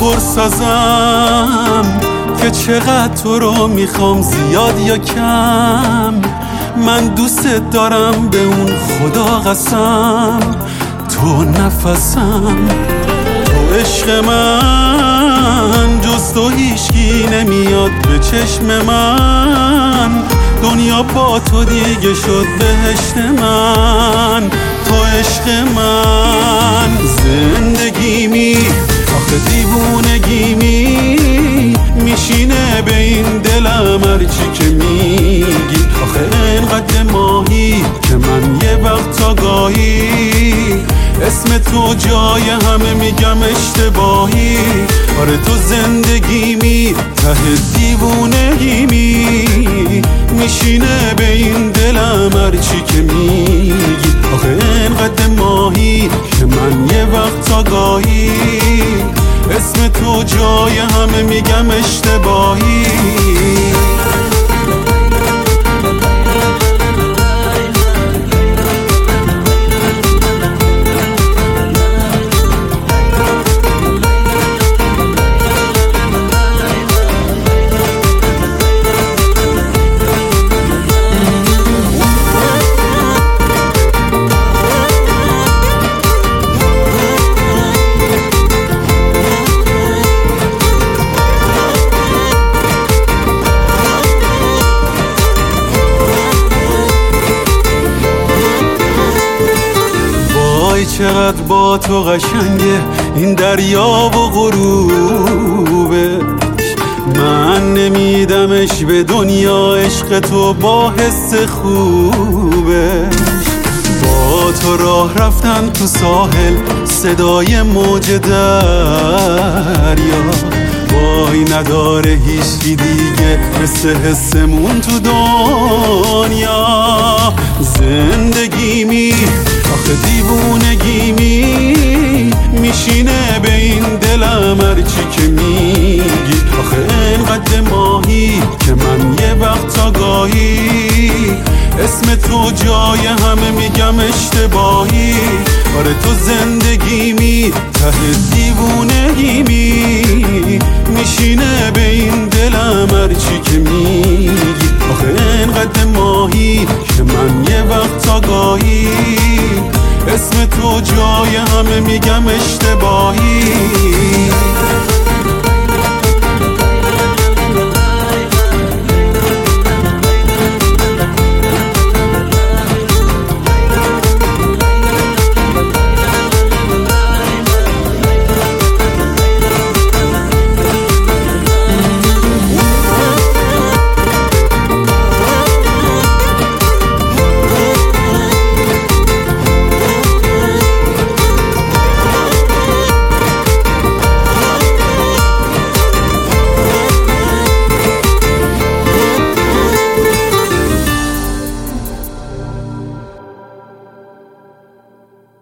پرسازم که چقدر تو رو میخوام، زیاد یا کم. من دوست دارم به اون خدا قسم، تو نفسم، تو عشق من. جز تو هیچکی نمیاد به چشم من، دنیا با تو دیگه شد بهشت من. تو عشق من زندگیمی، آخه دیوونگیمی میشینه به این دلم هرچی که میگی. آخه انقدر ماهی که من یه وقت آگاهی اسم تو جای همه میگم اشتباهی. آره تو زندگیمی، ته دیوونگیمی میشینه به این دلم هرچی که میگی. آخه انقدر ماهی که من یه وقت آگاهی اسم تو جای همه میگم اشتباهی. چقدر با تو قشنگه این دریا و غروبش، من نمیدمش به دنیا. عشق تو با حس خوبش، با تو راه رفتن تو ساحل، صدای موج دریا، وای نداره هیچی دیگه مثل حسمون تو دنیا. زندگیمی، آخه دیوونگیمی میشینه به این دلم هرچی که میگی. آخه انقدر ماهی که من یه وقت آگاهی اسم تو جای همه میگم اشتباهی. آره تو زندگیمی، ته دیوونگیمی میشینه به این دلم هرچی که میگی. آخه انقدر ماهی که من یه وقت آگاهی اسم تو جای همه میگم اشتباهی.